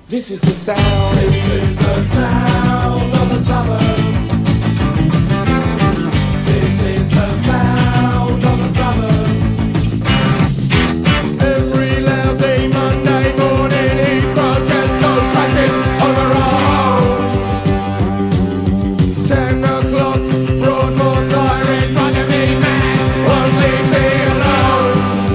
This is the sound. This is the sound of the suburbs. This is the sound of the suburbs. Every lousy Monday morning, Heathrow jets go crashing over our home. 10 o'clock, Broadmoor siren, driving me mad, won't leave me alone.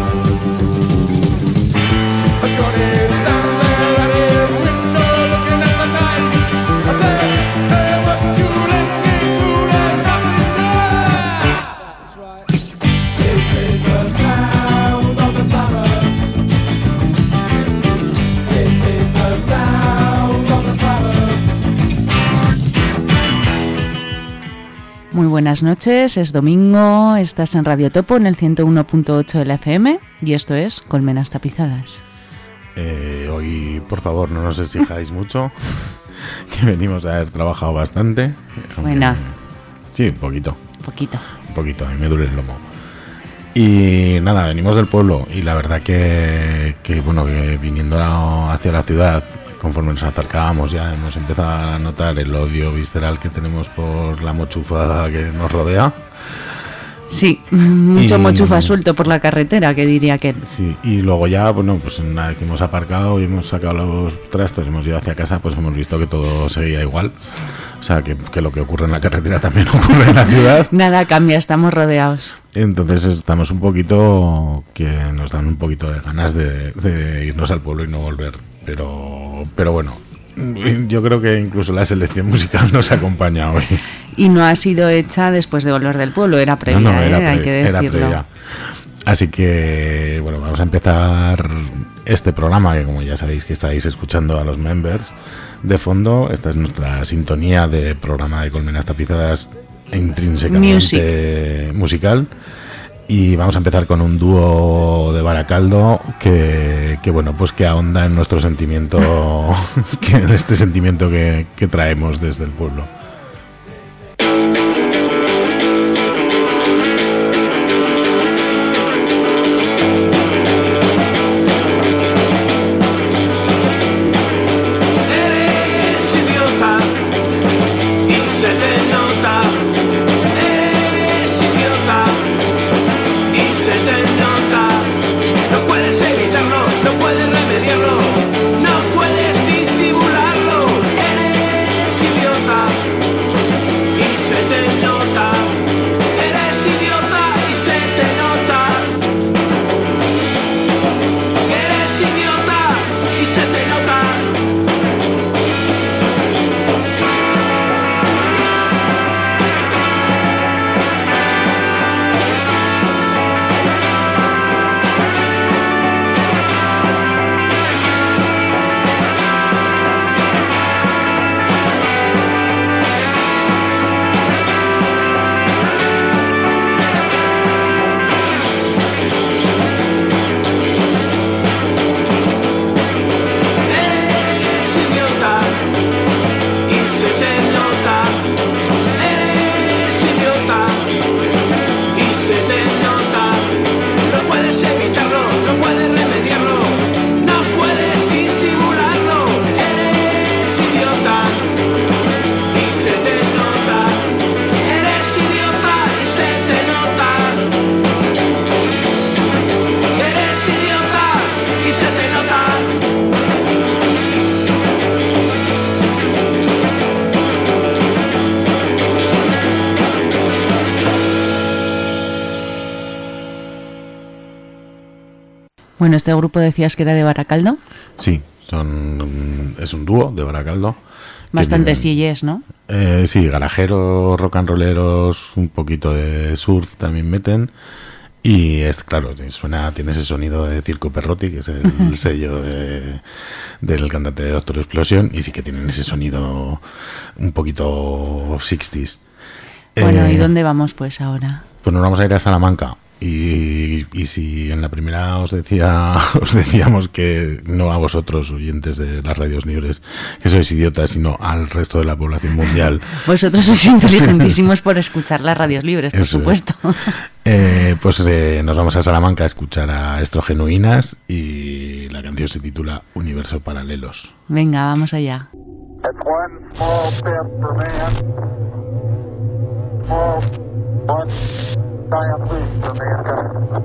Johnny stands there at his window looking at the night. I said, hey, what you let me do, there's nothing there. That's right. This is the sound of the suburbs. This is the sound of the suburbs. Muy buenas noches, es domingo, estás en Radio Topo en el 101.8 de la FM y esto es Colmenas Tapizadas. Hoy, por favor, no nos exijáis mucho, que venimos a haber trabajado bastante. Buena. Sí, un poquito. Un poquito, a mí me duele el lomo. Y nada, venimos del pueblo y la verdad que bueno, que viniendo hacia la ciudad, conforme nos acercábamos ya hemos empezado a notar el odio visceral que tenemos por la mochufa que nos rodea. Sí, mucho mochufa suelto por la carretera, que diría que... Sí, y luego ya, bueno, pues una vez que hemos aparcado y hemos sacado los trastos, hemos ido hacia casa, pues hemos visto que todo seguía igual. O sea, que lo que ocurre en la carretera también ocurre en la ciudad. Nada cambia, estamos rodeados. Entonces estamos un poquito, que nos dan un poquito de ganas de irnos al pueblo y no volver. Pero bueno, yo creo que incluso la selección musical nos acompaña hoy. Y no ha sido hecha después de volver del pueblo, era previa, no, era hay que decirlo. Era previa. Así que, bueno, vamos a empezar este programa, que como ya sabéis que estáis escuchando a los members de fondo. Esta es nuestra sintonía de programa de Colmenas Tapizadas intrínsecamente musical. Y vamos a empezar con un dúo de Baracaldo que bueno, pues que ahonda en nuestro sentimiento, en este sentimiento que traemos desde el pueblo. Bueno, ¿este grupo decías que era de Baracaldo? Sí, es un dúo de Baracaldo. Bastantes yeyes, ¿no? Sí, garajeros, rock and rolleros, un poquito de surf también meten. Y es claro, tiene ese sonido de Circo Perrotti, que es el sello del cantante de Doctor Explosión, y sí que tienen ese sonido un poquito 60s. Bueno, ¿y dónde vamos pues ahora? Pues nos vamos a ir a Salamanca. Y si en la primera os decíamos que no a vosotros, oyentes de las radios libres, que sois idiotas, sino al resto de la población mundial. Vosotros sois inteligentísimos por escuchar las radios libres, por Eso supuesto. Nos vamos a Salamanca a escuchar a Estrogenuinas y la canción se titula Universo Paralelos. Venga, vamos allá. It's one small step for man, one giant leap for mankind.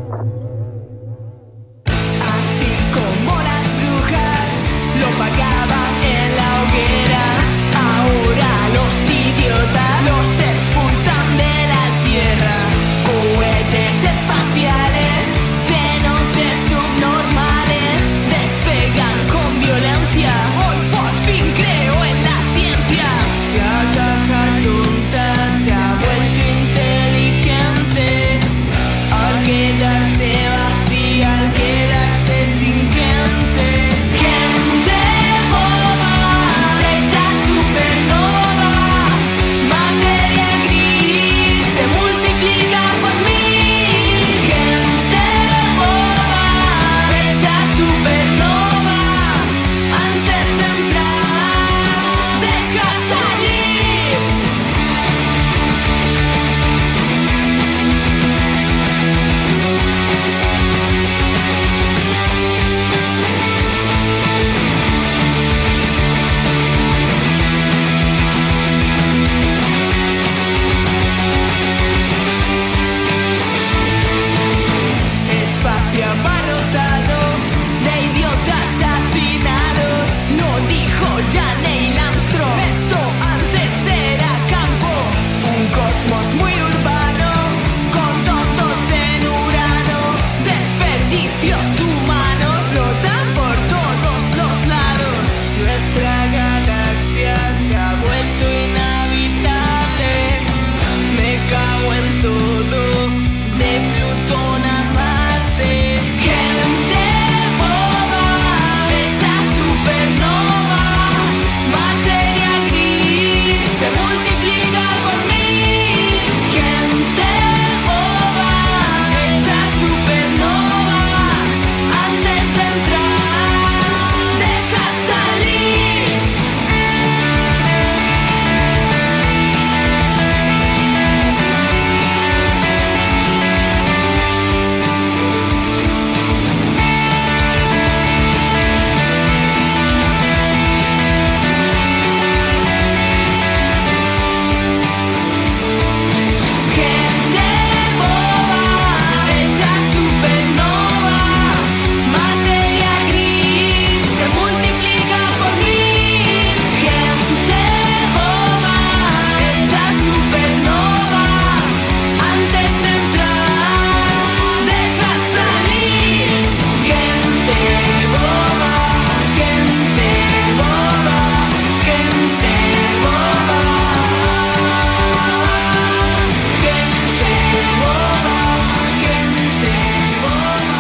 Así como las brujas lo pagaban en la hoguera, ahora los idiotas los expulsan de la tierra. Cohetes espaciales llenos de subnormales despegan con violencia. Hoy por fin creo en la ciencia. La caja tonta se ha vuelto inteligente al quedarse vacía, al quedarse sin gente. Gente boba, hecha supernova, materia gris se multiplica por mil. Gente boba, hecha supernova, antes de entrar, deja salir. Espacio abarrotado de idiotas hacinados. Lo dijo ya Neil Armstrong. Esto antes era campo, un cosmos muy urbano, con tontos en Urano, desperdicios humanos flotan por todos los lados. Nuestra galaxia se ha vuelto inhabitable. Me cago en todo, de Plutón a Marte. Gente boba, hecha supernova, materia gris se multiplica por mil. Gente boba, hecha supernova, antes de entrar, dejad salir. Gente boba, hecha supernova, materia gris se multiplica por mil. Gente boba, hecha supernova, antes de entrar, dejad salir. Gente boba, gente boba, gente boba. Gente boba, gente boba,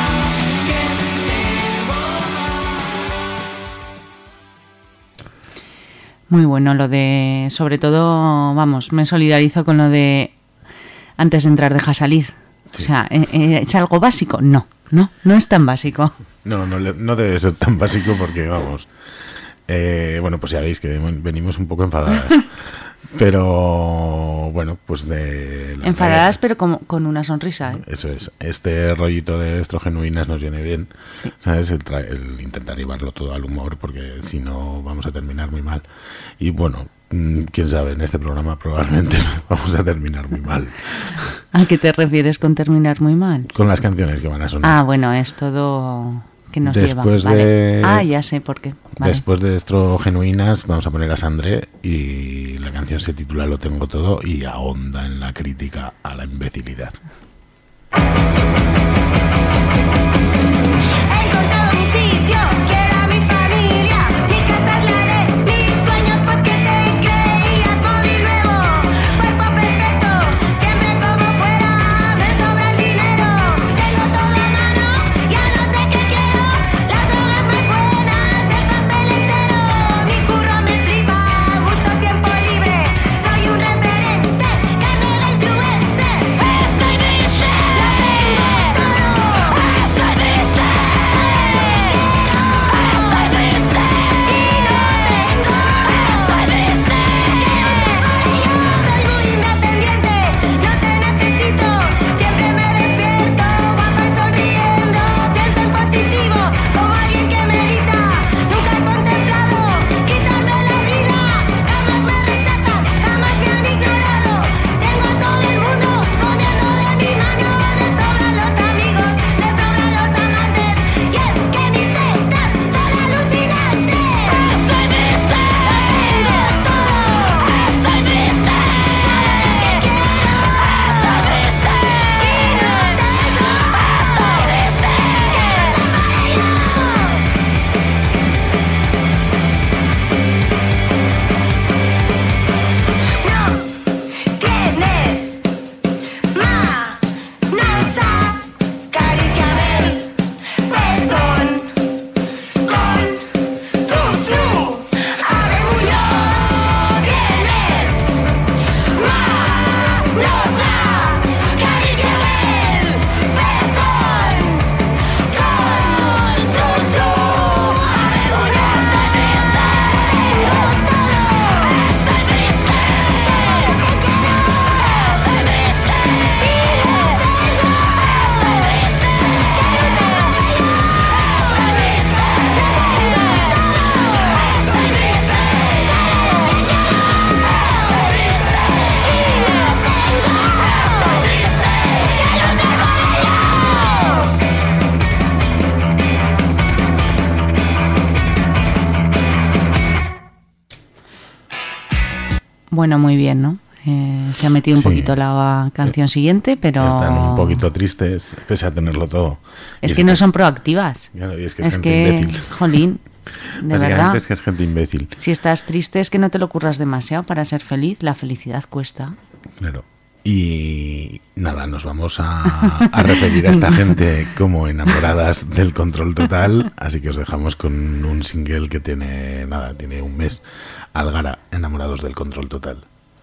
gente boba. Muy bueno lo de, sobre todo, vamos, me solidarizo con lo de antes de entrar deja salir. Sí. O sea, ¿es algo básico? No es tan básico. No debe ser tan básico porque, vamos, bueno, pues ya veis que venimos un poco enfadadas. Pero, bueno, pues de... Enfadadas pero con una sonrisa, ¿eh? Eso es. Este rollito de Estrogenuinas nos viene bien, ¿sabes? El intentar llevarlo todo al humor, porque si no vamos a terminar muy mal. Y bueno, quién sabe, en este programa probablemente vamos a terminar muy mal. ¿A qué te refieres con terminar muy mal? Con las canciones que van a sonar. Ah, bueno, es todo que nos Después lleva. de- Vale. Ah, ya sé por qué. Vale. Después de Estrogenuinas vamos a poner a Sandré y la canción se titula Lo tengo todo y ahonda en la crítica a la imbecilidad. He encontrado mi sitio, quiero a mi familia. Mi casa es la de mis sueños, pues que te creías. Móvil nuevo, cuerpo perfecto, siempre como fuera, me sobra el dinero. Tengo todo a mano, ya no sé qué quiero. Las drogas más buenas, el pastel entero. Mi curro me flipa, mucho tiempo libre. Soy un referente, carne de influencer. Estoy triste, lo tengo Bueno, muy bien, ¿no? Se ha metido un Sí. poquito la canción siguiente, pero... Están un poquito tristes, pese a tenerlo todo. Es Y que no son proactivas. Claro, y es que es Es gente que, imbécil. jolín, de Básicamente verdad. es que es gente imbécil. Si estás triste es que no te lo curras demasiado para ser feliz. La felicidad cuesta. Claro. Y nada, nos vamos a referir a esta gente como enamoradas del control total. Así que os dejamos con un single que tiene un mes. Algara, enamorados del control total.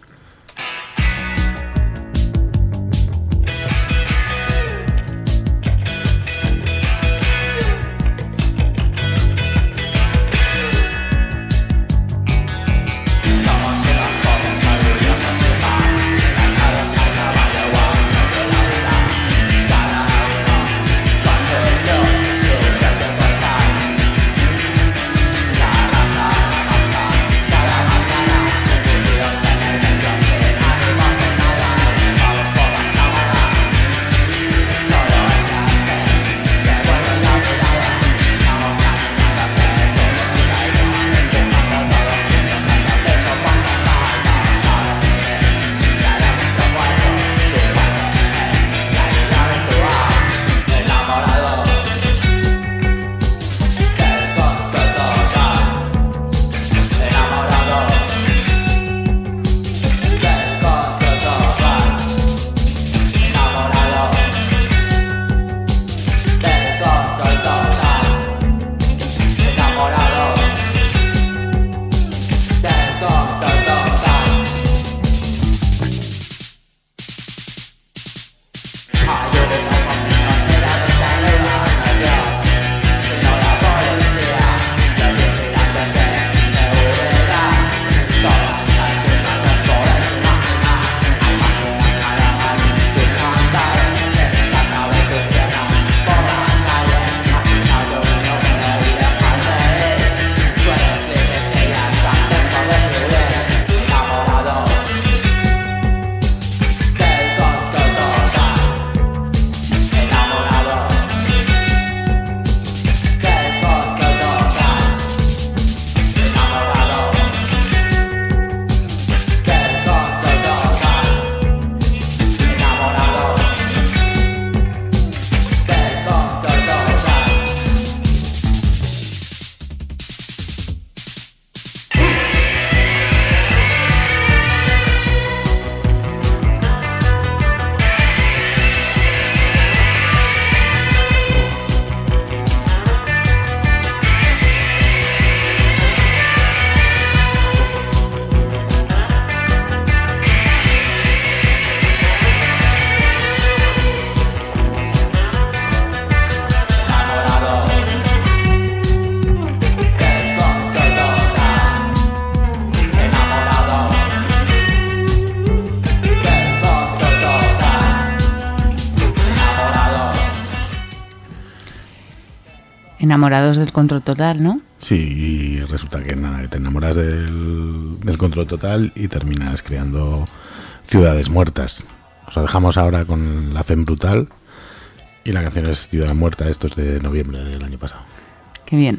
Enamorados del control total, ¿no? Sí, y resulta que nada, que te enamoras del control total y terminas creando ciudades muertas. Os dejamos ahora con La Femme Brutal y la canción es Ciudad Muerta, esto es de noviembre del año pasado. Qué bien.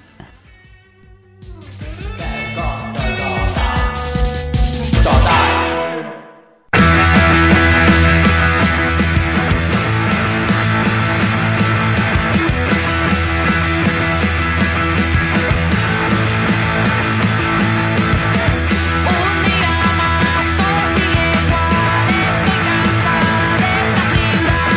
Un día más, todo sigue igual. Estoy cansada de esta ciudad.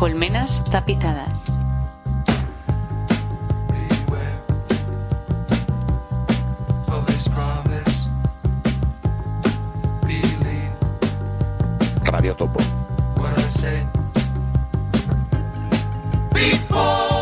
Colmenas tapizadas. Beware of this promise. Believe Radio Topo. what I said before.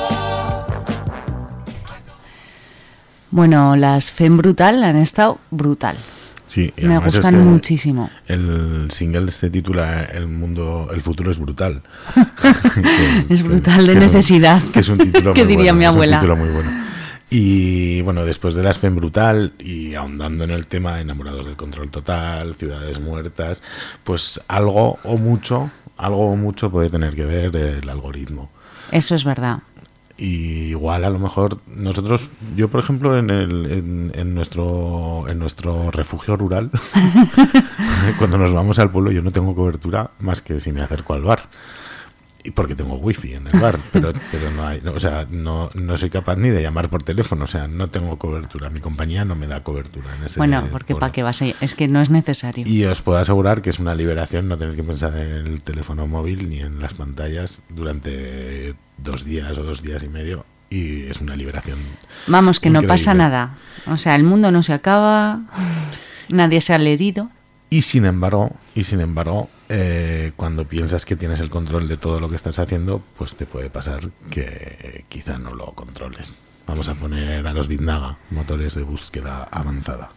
Bueno, las Femme Brutal han estado brutal. Sí, y Me además gustan es que muchísimo. El single se titula el futuro es brutal. Es brutal de necesidad. Que es un título Que muy diría bueno, mi es un abuela. título muy bueno. Y bueno, después de las Femme Brutal y ahondando en el tema, Enamorados del control total, Ciudades muertas, pues algo o mucho puede tener que ver el algoritmo. Eso es verdad. Y igual a lo mejor nosotros, yo por ejemplo en nuestro refugio rural, cuando nos vamos al pueblo yo no tengo cobertura más que si me acerco al bar. Y porque tengo wifi en el bar, pero no hay, o sea, no soy capaz ni de llamar por teléfono, o sea, no tengo cobertura, mi compañía no me da cobertura en ese Bueno, porque pueblo. ¿para qué vas a ir? Es que no es necesario. Y os puedo asegurar que es una liberación no tener que pensar en el teléfono móvil ni en las pantallas durante 2 días o 2 días y medio, y es una liberación. Vamos, que no increíble. pasa nada. O sea, el mundo no se acaba, nadie se ha herido. Y sin embargo, cuando piensas que tienes el control de todo lo que estás haciendo, pues te puede pasar que quizá no lo controles. Vamos a poner a los Bitnaga, motores de búsqueda avanzada.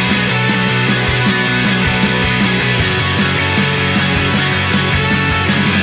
Before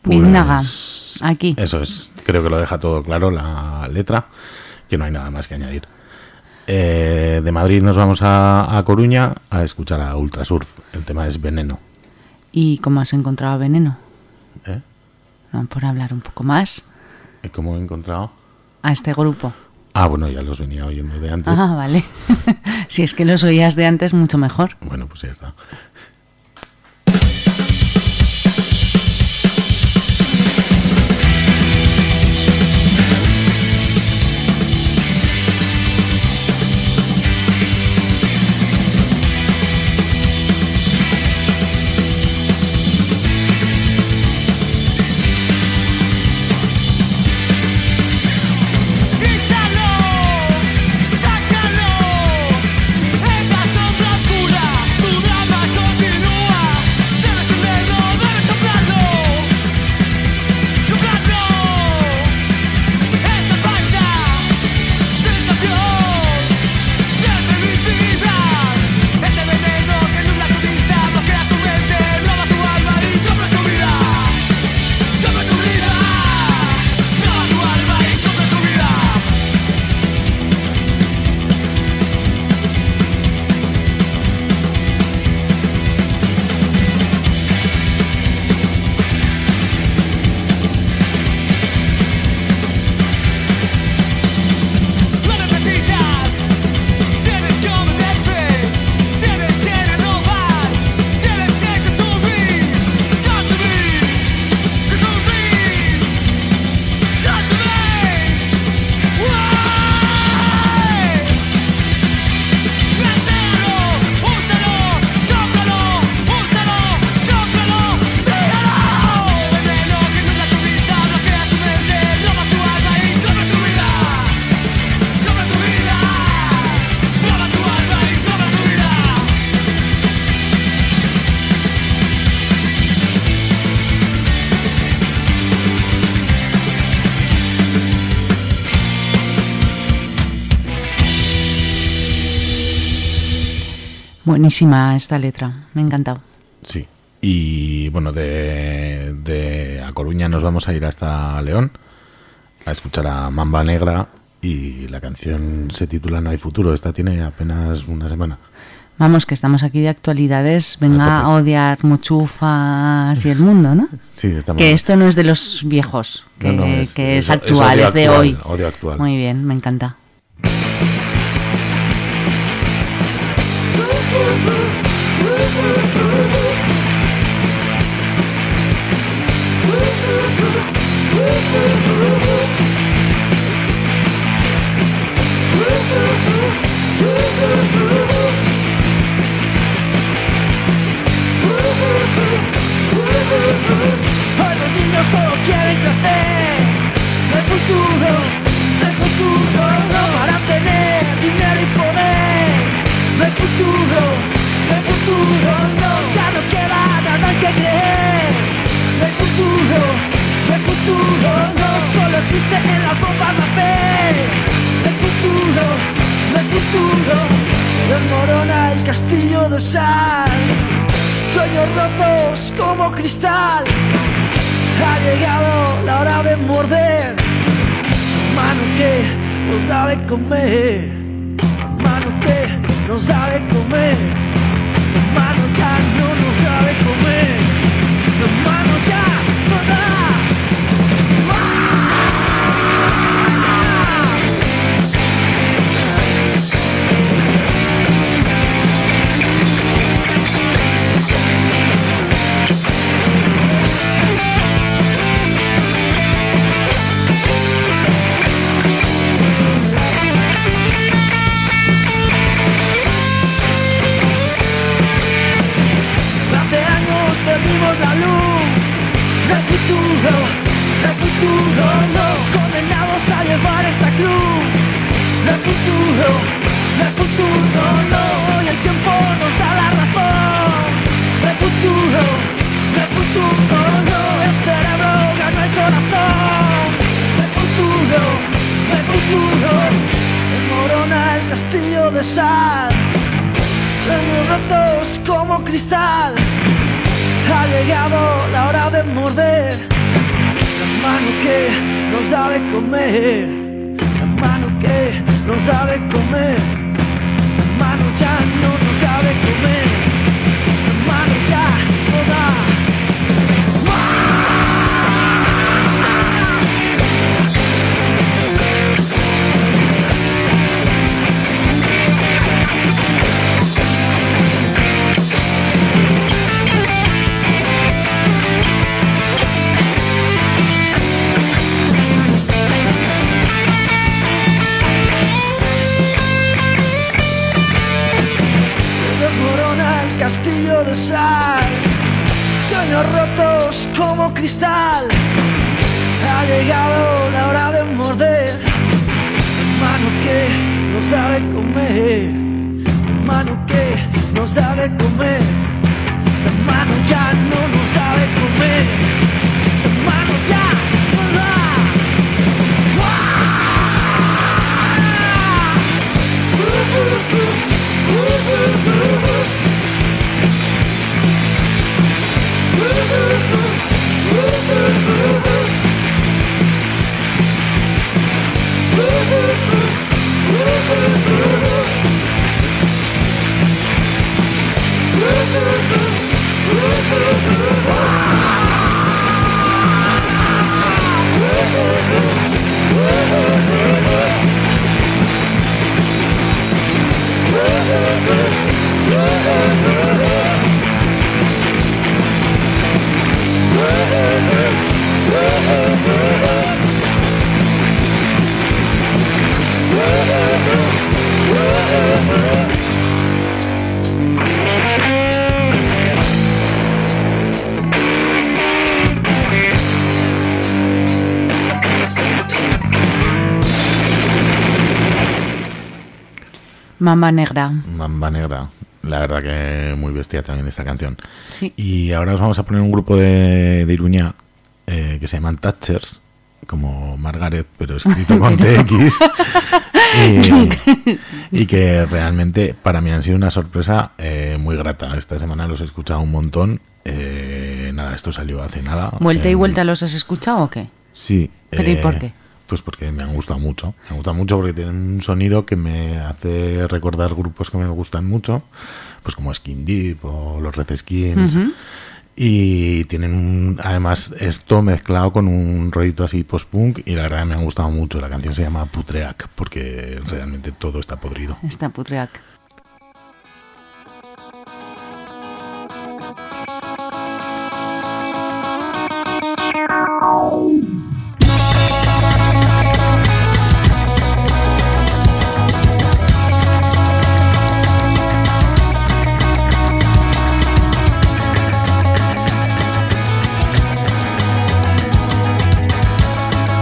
Biznaga, aquí. Eso es, creo que lo deja todo claro la letra, que no hay nada más que añadir. De Madrid nos vamos a Coruña a escuchar a Ultrasurf. El tema es Veneno. ¿Y cómo has encontrado a Veneno? ¿Eh? No, por hablar un poco más. ¿Y cómo he encontrado? A este grupo. Ah, bueno, ya los venía oyendo de antes. Ah, vale. Si es que los oías de antes, mucho mejor. Bueno, pues ya está. Grítalo, sácalo, esa sombra oscura, tu drama continúa, debes tenerlo, debes soplarlo, soplarlo, esa falsa sensación de felicidad, ese veneno que nubla tu vista, bloquea tu mente, roba tu alma y compra tu vida, compra tu vida, roba tu alma y compra tu vida. Lo necesitas, tienes que obedece, tienes que renovar, tienes que consumir, consumir, consumir, consumir. ¡Guay! Deséalo, úsalo, cómpralo, úsalo, cómpralo, tíralo. Veneno que nubla tu vista, bloquea tu mente, roba tu alma y compra tu vida. Compra tu vida, roba tu alma y compra tu vida. Buenísima esta letra, me ha encantado. Sí. Y bueno, de A Coruña nos vamos a ir hasta León a escuchar a Mamba Negra y la canción se titula No hay futuro. Esta tiene apenas una semana. Vamos, que estamos aquí de actualidades, venga A a tope. odiar muchufas y el mundo, ¿no? Sí, estamos. Que esto no es de los viejos, que, No, que es odio actual, es de actual, hoy. Odio actual. Muy bien, me encanta. Hoy los niños solo quieren crecer. El futuro no para tener dinero y poder. El futuro no, ya no queda nada que creer. El futuro no solo existe en las bombas de fe. El futuro desmorona el castillo de sal. Sueños rotos como cristal. Ha llegado la hora de morder. Mano que nos da de comer. Mano que nos da de comer. Mano ya no nos da de comer. Mano ya no da. Hace años perdimos la luz. El futuro no, condenados a llevar esta cruz. El futuro no, hoy el tiempo nos da la razón. El futuro no, el cerebro gana el corazón. El futuro desmorona el castillo de sal. Sueños rotos como cristal. Ha llegado la hora de morder. mano que nos da de comer, la mano que nos da de comer, la mano ya no nos da de comer, la mano ya no da. Castillo de sal, sueños rotos como cristal. Ha llegado la hora de morder, mano que nos da de comer, mano que nos da de comer, la mano ya no nos da de comer, la mano ya nos da. Mamba Negra. Mamba Negra. La verdad que muy bestia también esta canción. Sí. Y ahora os vamos a poner un grupo de Iruña que se llaman Thatchers, como Margaret, pero escrito con TX. y que realmente para mí han sido una sorpresa muy grata. Esta semana los he escuchado un montón. Nada, esto salió hace nada. ¿Vuelta y vuelta los has escuchado o qué? Sí. ¿Pero y por qué? Pues porque me han gustado mucho. Me han gustado mucho porque tienen un sonido que me hace recordar grupos que me gustan mucho, pues como Skin Deep o los Red Skins. Ujú. Y tienen además esto mezclado con un rollito así post-punk y la verdad me han gustado mucho. La canción se llama Putreak porque realmente todo está podrido. Está Putreak.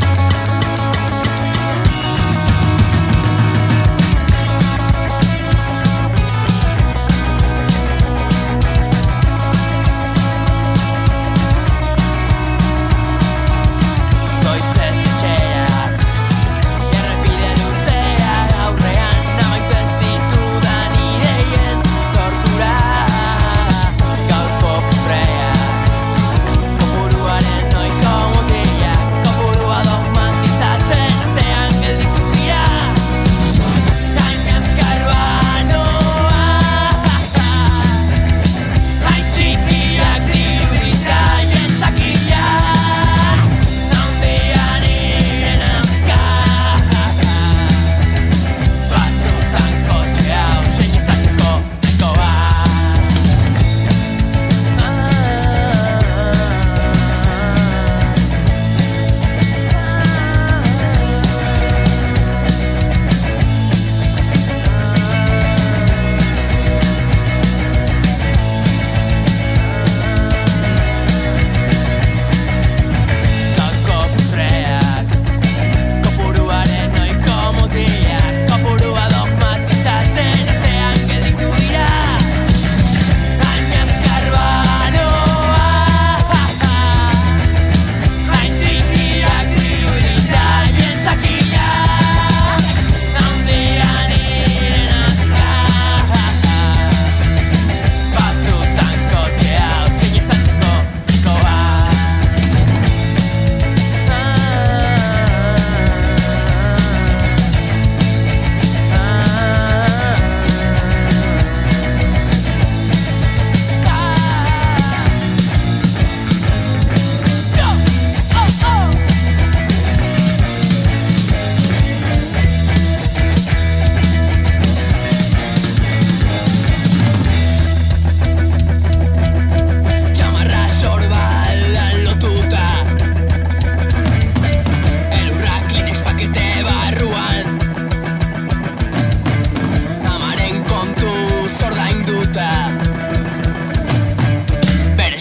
Thank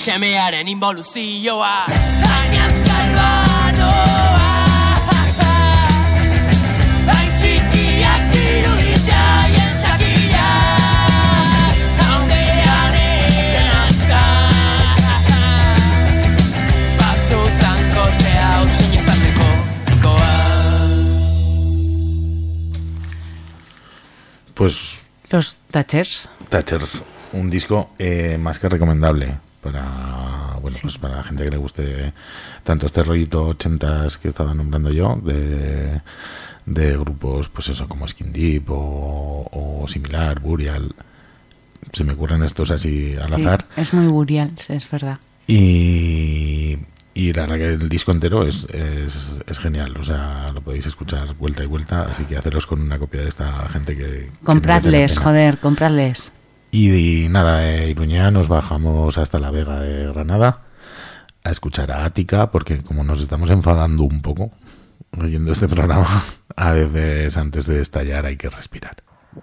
semearen involuzioa Gainazka albanoa Hain txikiak diruditzaien zakila Haundean eren azka Batzutan kote hau sinestatzeko koa Pues Los Thatchers. Thatchers, un disco más que recomendable para, bueno, pues para la gente que le guste tanto este rollito 80s que estaba nombrando yo, de grupos, pues eso, como Skin Deep o similar, Burial. Se me ocurren estos así al azar. Es muy Burial, es verdad. Y la verdad que el disco entero es genial, o sea, lo podéis escuchar vuelta y vuelta, así que haceros con una copia de esta gente que Compradles, merece la pena. joder, compradles. Y nada, Iruña, nos bajamos hasta la Vega de Granada a escuchar a Ática, porque como nos estamos enfadando un poco oyendo este programa, a veces antes de estallar hay que respirar.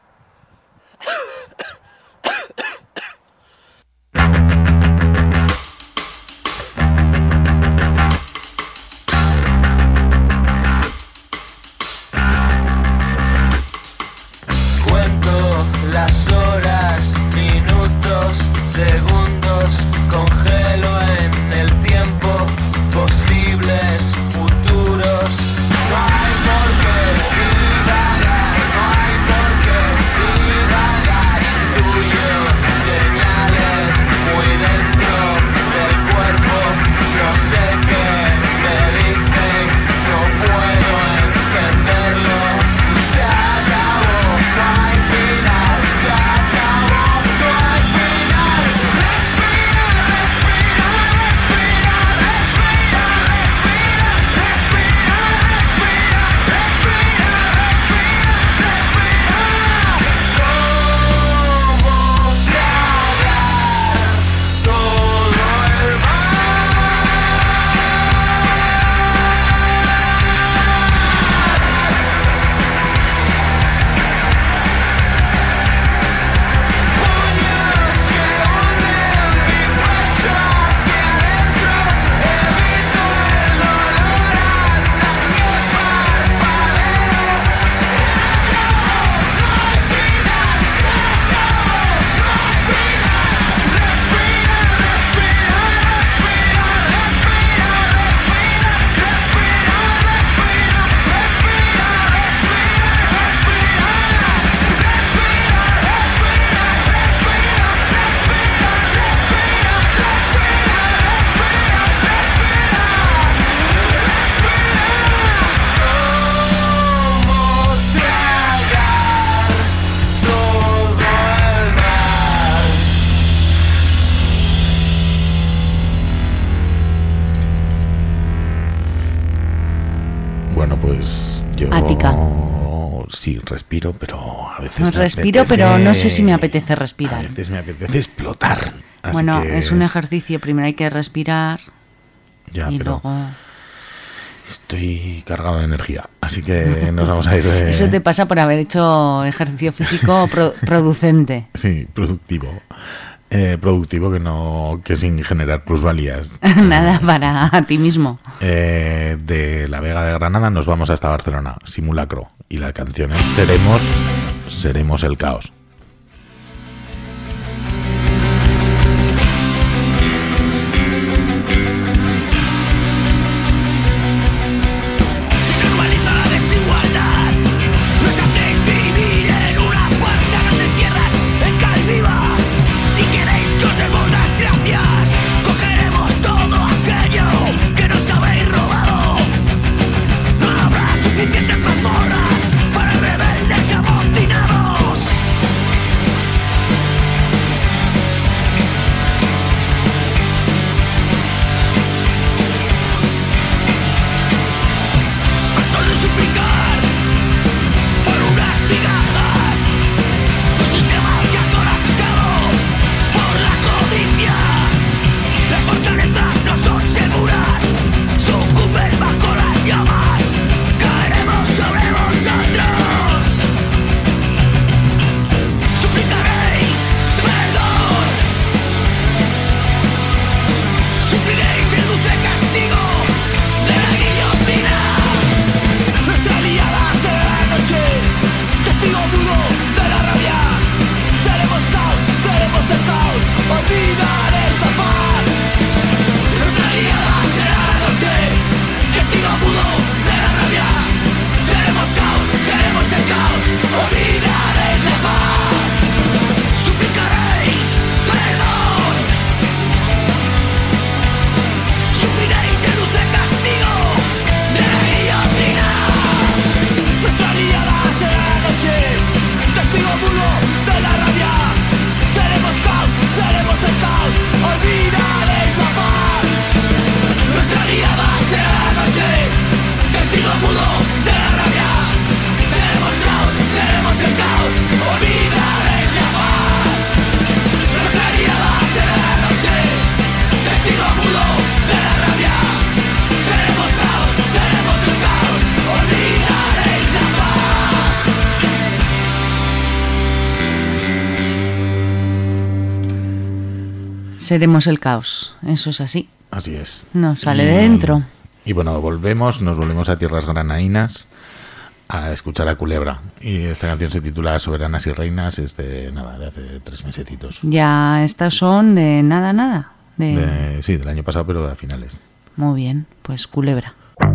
Cuento las horas, minutos, segundos, congelo en el tiempo posibles futuros. No hay por qué divagar, no hay por qué divagar. Intuyo señales muy dentro del cuerpo. No sé qué me dicen, no puedo entenderlo. Se acabó, no hay final, se acabó, no hay final. Respira, respira, respira, respira, respira, respira, respira, respira, respira, respira. ¿Cómo tragar todo el puños que hunden mi pecho hacia adentro, evito el dolor hasta que parpadeo. Se acabó, no hay final, se acabó, no hay final. Respira, respira, respira, respira, respira, respira, respira, respira, ¿cómo tragar todo el mar? Bueno, pues yo Ática. sí respiro, pero a veces me Respiro, apetece- pero no sé si me apetece A respirar. veces me apetece explotar. Así Bueno, que es un ejercicio. Primero hay que respirar ya, y pero luego... estoy cargado de energía, así que nos vamos a ir de... Eso te pasa por haber hecho ejercicio físico producente. Sí, productivo. Productivo que sin generar plusvalías. Nada para ti mismo. De la Vega de Granada nos vamos hasta Barcelona, Simulacro. Y la canción es Seremos el caos. Se normaliza la desigualdad. Nos hacéis vivir en una farsa, nos entierran en cal viva. Y queréis que os demos las gracias. Cogeremos todo aquello que nos habéis robado. No habrá suficientes mazmorras para rebeldes amotinados. Seremos el caos, eso es así. Así es. Nos sale de dentro. Y bueno, nos volvemos a tierras granaínas a escuchar a Culebra. Y esta canción se titula Soberanas y Reinas, es de hace 3 mesecitos. Ya estas son de nada. Sí, del año pasado, pero a finales. Muy bien, pues Culebra.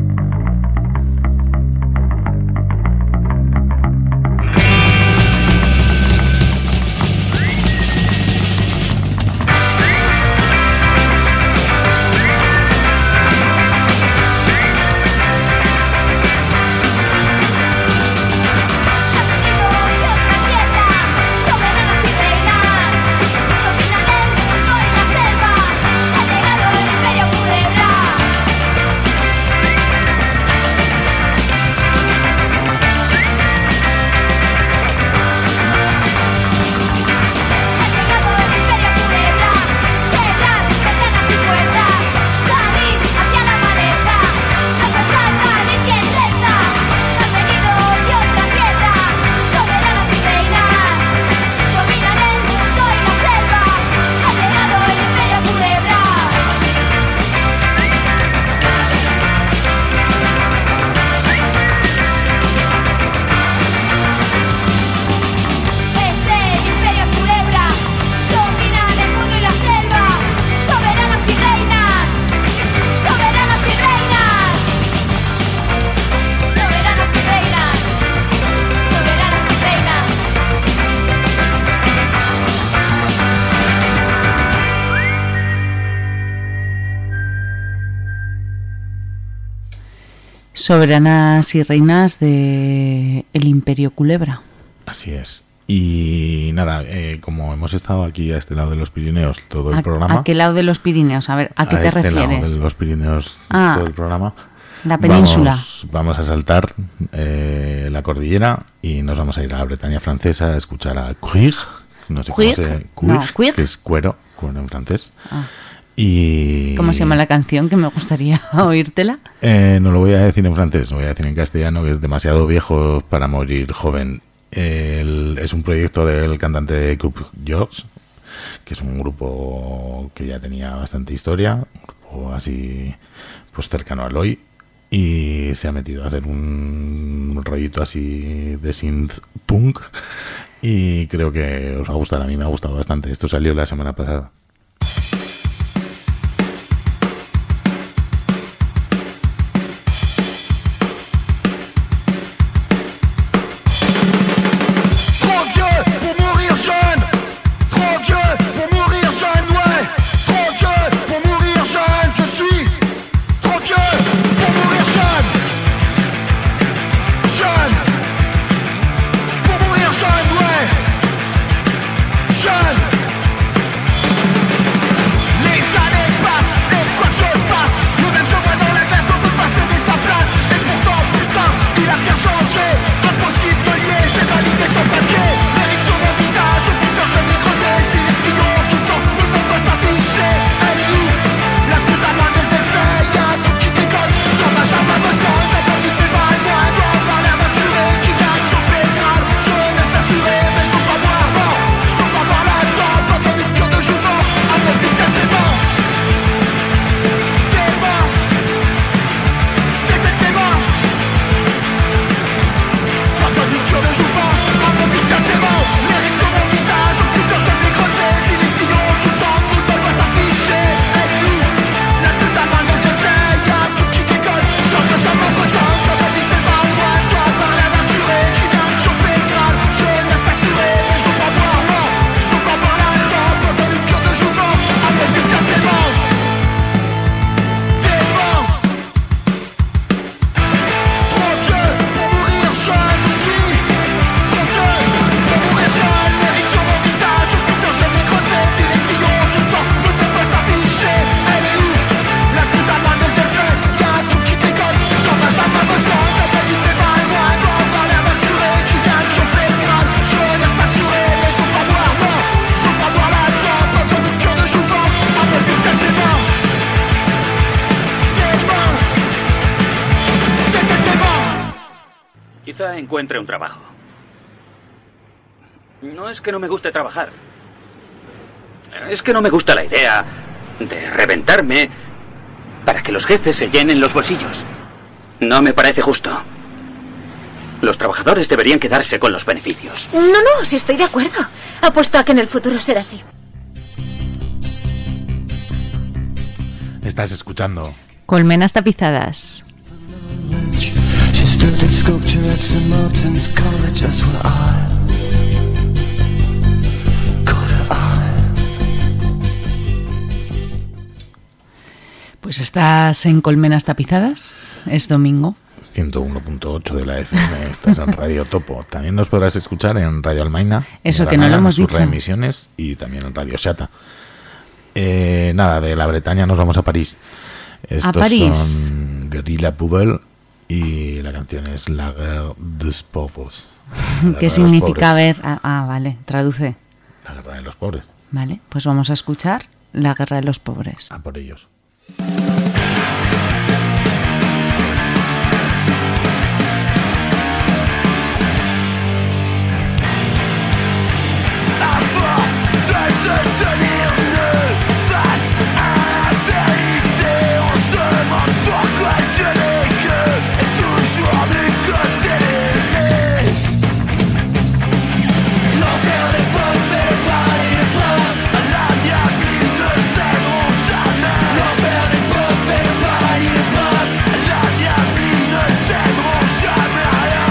Soberanas y reinas de el Imperio Culebra. Así es. Y nada, como hemos estado aquí a este lado de los Pirineos todo el programa... ¿A qué lado de los Pirineos? A ver, ¿a qué te refieres? A este lado de los Pirineos todo el programa. La península. Vamos a saltar la cordillera y nos vamos a ir a la Bretaña francesa a escuchar a Cuir. No sé cómo se... Cuir, que es cuero en francés. Y... ¿Cómo se llama la canción? Que me gustaría oírtela. No lo voy a decir en francés, lo voy a decir en castellano, que es demasiado viejo para morir joven. Es un proyecto del cantante de Coupe George, que es un grupo que ya tenía bastante historia, un grupo así pues cercano al hoy, y se ha metido a hacer un rollito así de synth punk, y creo que os va a gustar. A mí me ha gustado bastante. Esto salió la semana pasada. Quizá encuentre un trabajo. No es que no me guste trabajar. Es que no me gusta la idea de reventarme para que los jefes se llenen los bolsillos. No me parece justo. Los trabajadores deberían quedarse con los beneficios. No, sí estoy de acuerdo. Apuesto a que en el futuro será así. Estás escuchando Colmenas tapizadas. She studied sculpture at St. Martin's College. That's what I caught her eye. Pues estás en Colmenas tapizadas. Es domingo. 101.8 de la FM, estás en Radio Topo. También nos podrás escuchar en Radio Almaina. Eso en que no lo Granada, hemos sus dicho. reemisiones, y también en Radio Xata. Nada, de la Bretaña nos vamos a París. Estos París. son Guerrilla Poubelle y la canción es La Guerre des Pauvres. La guerra ¿Qué de los significa pobres. ver? Vale, traduce. La guerra de los pobres. Vale, pues vamos a escuchar La guerra de los pobres. A por ellos. À force de se tenir nus face à la vérité, on se demande pourquoi Dieu n'est que est toujours du côté des riches. L'enfer des pauvres et le paradis des princes, à l'amiable ils ne céderont jamais. L'enfer des pauvres et le paradis des princes, à l'amiable ils ne céderont jamais rien.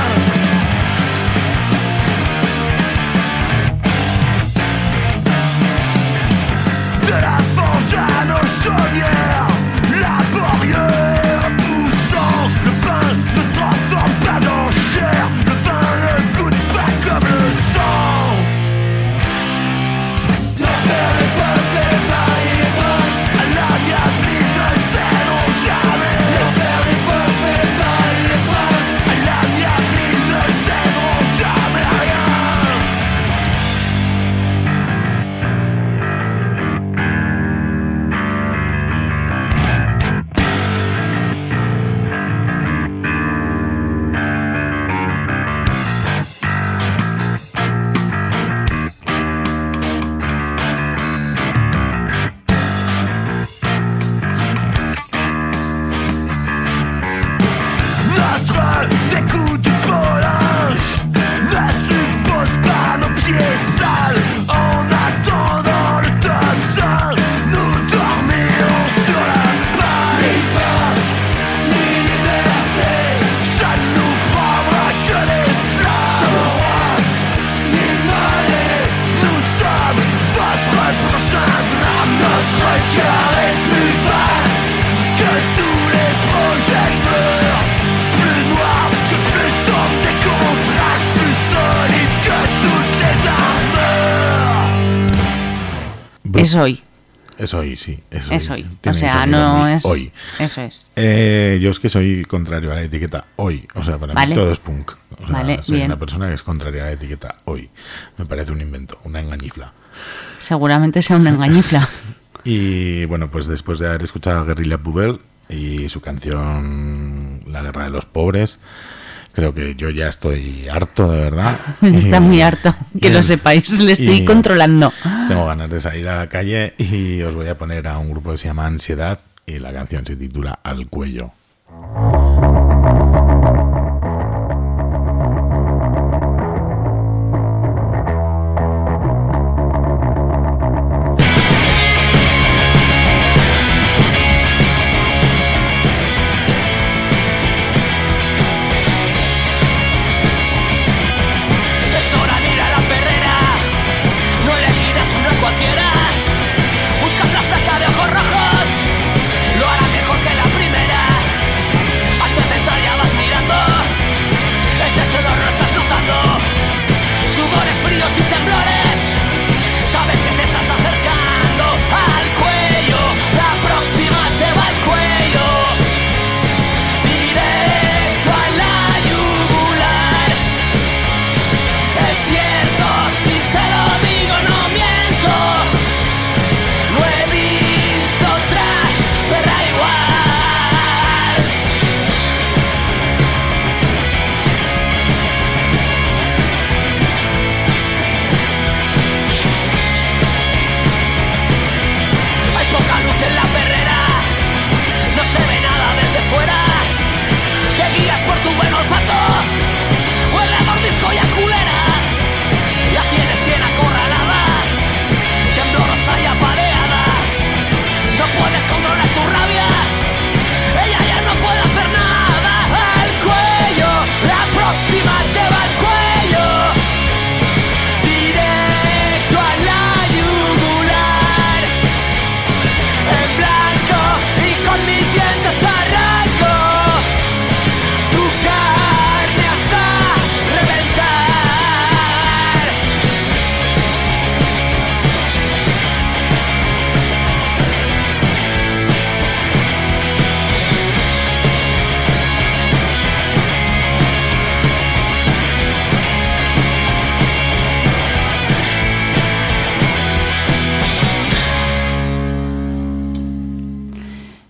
De la fange à nos chaumières, laborieux et repoussant, le pain ne se transforme pas en chair, le vin ne goûte pas comme le sang. L'enfer des pauvres et le paradis des princes, à l'amiable ils ne céderont jamais. L'enfer des pauvres et le paradis des princes, à l'amiable ils ne céderont jamais rien. Notre découp du beau linge ne suppose pas nos pieds sales. En attendant le tocsin, nous dormirons sur la paille. Ni pain, ni liberté, ça ne nous prendra que des flammes. Sans roi, ni monnaie, nous sommes votre prochain drame. Notre cœur est plus vaste que tous les projets de mur. Plus noir que plus sombre des contrastes, plus solide que toutes les armures. Es hoy. Es hoy, sí. Es hoy. O Tiene sea, sonido no muy es. hoy. Eso es. Yo es que soy contrario a la etiqueta hoy. O sea, para Vale. mí todo es punk. O sea, Vale, soy bien. una persona que es contraria a la etiqueta hoy. Me parece un invento, una engañifla. Seguramente sea una engañifla. Y bueno, pues después de haber escuchado a Guerrilla Poubelle y su canción La guerra de los pobres, creo que yo ya estoy harto, de verdad. Está Y- muy harto, que y- lo sepáis, le estoy y controlando. Tengo ganas de salir a la calle y os voy a poner a un grupo que se llama Ansiedad y la canción se titula Al cuello. Es hora de ir a la perrera, no elegidas una cualquiera. Buscas la flaca de ojos rojos, lo hará mejor que la primera.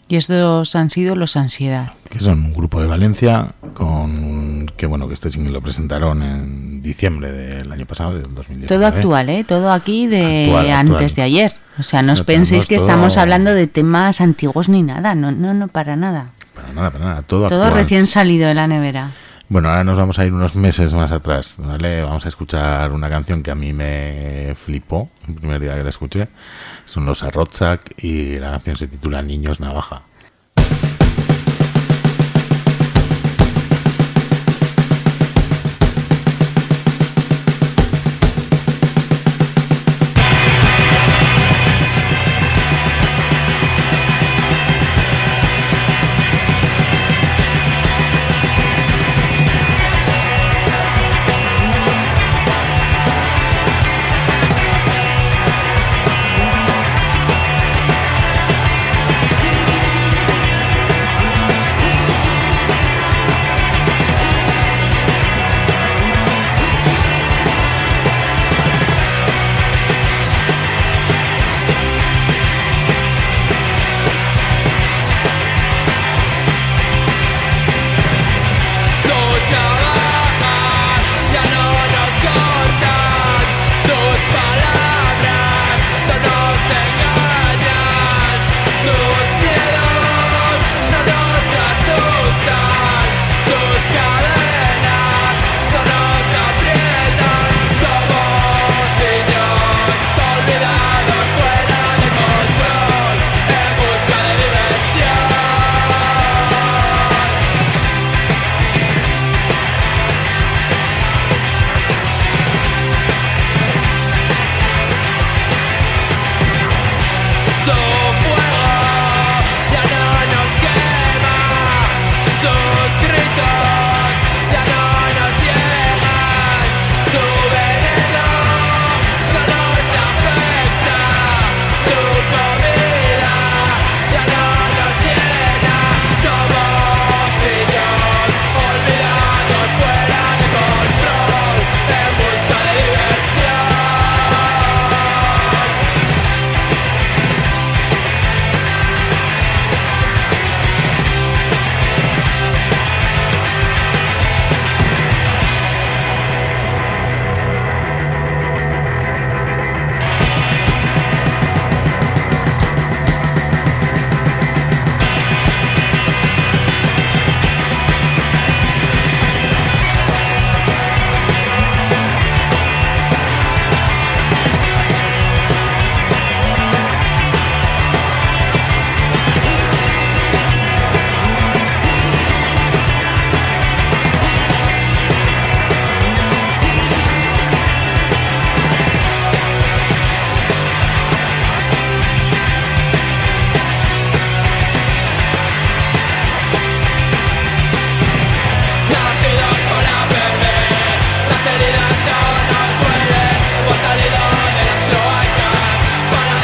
Y estos han sido los Ansiedad. Que son un grupo de Valencia que este single lo presentaron en diciembre del año pasado, del 2019. Todo actual, ¿eh? Todo aquí de Actual. antes de ayer. O sea, no os Lo penséis tenemos que todo- estamos hablando de temas antiguos ni nada. No, para nada. Para nada, todo Todo actual. recién salido de la nevera. Bueno, ahora nos vamos a ir unos meses más atrás, ¿vale? Vamos a escuchar una canción que a mí me flipó el primer día que la escuché. Son los Arrotzak y la canción se titula Niños Navaja. Sus navajas ya no nos cortan, sus palabras no nos engañan, sus miedos no nos asustan, sus cadenas no nos aprietan. Somos niños olvidados fuera de control, en busca de diversión. Su fuego ya no nos quema, sus gritos ya no nos llegan, su veneno no nos afecta, su comida ya no nos llena. Somos niños olvidados fuera de control, en busca de diversión. Nacidos para perder, las heridas no nos duelen, hemos salido de las cloacas para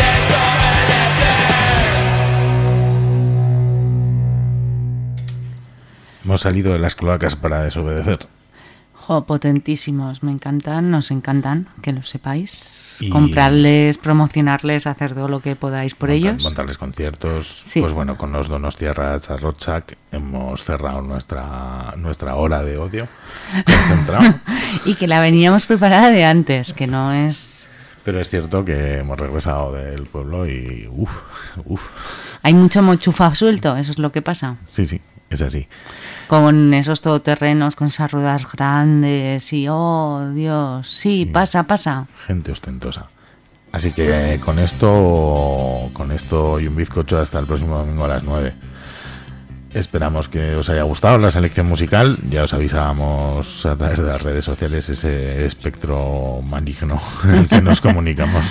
desobedecer. Hemos salido de las cloacas para desobedecer. Jo, potentísimos, me encantan, nos encantan, que lo sepáis. Y- Comprarles, promocionarles, hacer todo lo que podáis por ellos. Montarles conciertos. Sí. Pues bueno, con los Donostiarras Arrotzak hemos cerrado nuestra hora de odio concentrado. Y que la veníamos preparada de antes, que no es... Pero es cierto que hemos regresado del pueblo y uff. Hay mucho mochufa suelto, eso es lo que pasa. Sí, es así. Con esos todoterrenos, con esas ruedas grandes y, oh, Dios, sí. pasa. Gente ostentosa. Así que con esto y un bizcocho hasta el próximo domingo a las 9. Esperamos que os haya gustado la selección musical. Ya os avisábamos a través de las redes sociales ese espectro maligno en el que nos comunicamos,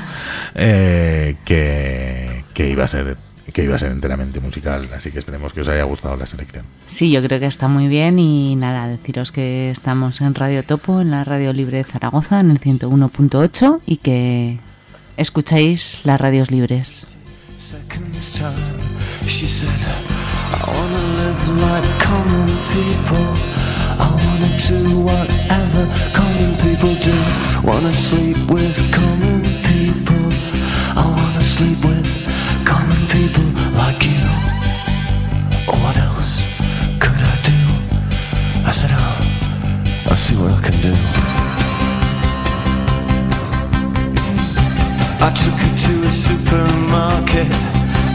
que iba a ser enteramente musical. Así que esperemos que os haya gustado la selección. Sí, yo creo que está muy bien y nada, deciros que estamos en Radio Topo, en la Radio Libre de Zaragoza, en el 101.8 y que escucháis las radios libres. Seconds time, she said, I wanna live like common people. I wanna do whatever common people do. Wanna sleep with common people. I wanna sleep with common people like you.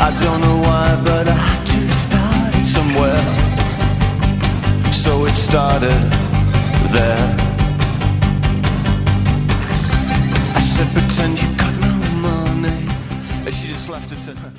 I don't know why, but I just started somewhere. So it started there. I said, pretend you got no money. And she just laughed and said,